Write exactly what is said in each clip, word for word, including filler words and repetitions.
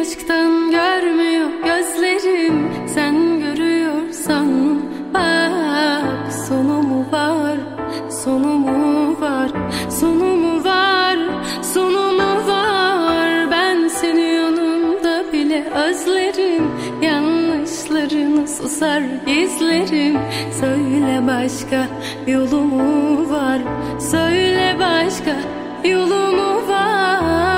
aşktan görmüyor gözlerim, sen görüyorsan bak. Sonu mu var, sonu mu var, sonu mu var, sonu mu var? Ben seni yanımda bile özlerim, yanlışlarını susar gizlerim. Söyle başka yolu mu var, söyle başka yolu mu var?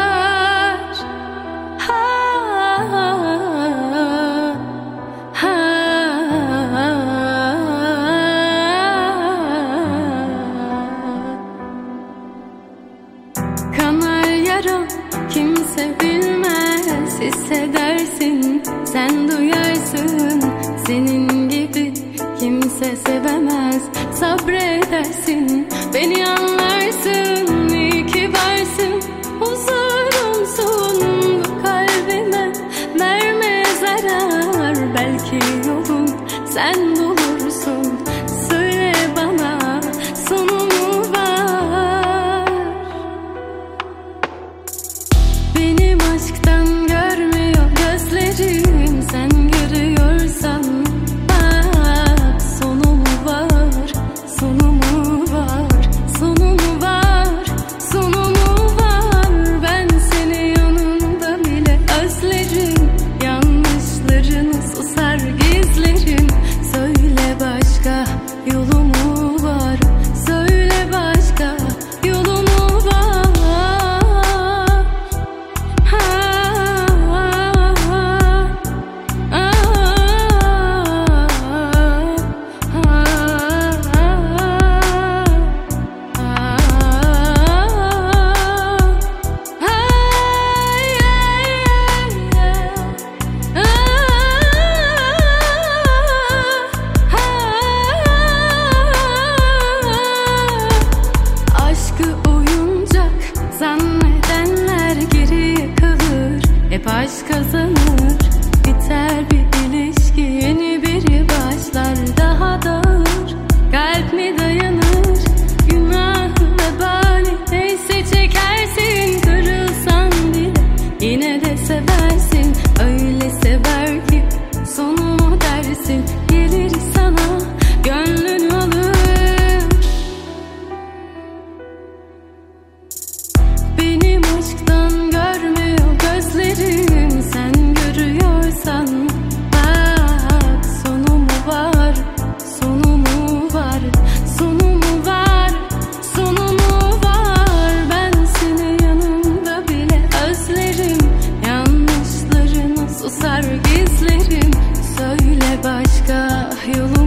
Kanar yara kimse bilmez, hissedersin sen duyarsın. Senin gibi kimse sevemez, sabredersin beni anlarsın. İyi ki varsın, huzurumsun bu kalbime, verme zarar. Belki yolun sen bulursun, söyle bana sonu mu var? Benim aşktan görmüyor gözlerim, sen görüyorsan bak. Sonu mu var, sonu mu var, sonu mu var, sonu mu var? Ben seni yanımda bile özlerim, yanlışlarını susar gizlerim. Söyle başka yolu mu var, söyle başka yolu mu var? Aşkı oyuncak zannedenler geriye kalır, hep aşk kazanır. Biter bir ilişki, yeni biri başlar, daha da ağır. Kalp mi dayanır, günah vebali neyse çekersin. Kırılsan bile yine de seversin, öyle sever ki sonu mu dersin? Gelir sana gönlünü alır. Benim aşktan görmüyor gözlerim, sen görüyorsan bak. Sonu mu var, sonu mu var, sonu mu var, sonu mu var? Ben seni yanımda bile özlerim, yanlışlarını susar gizlerim. Söyle başka yolu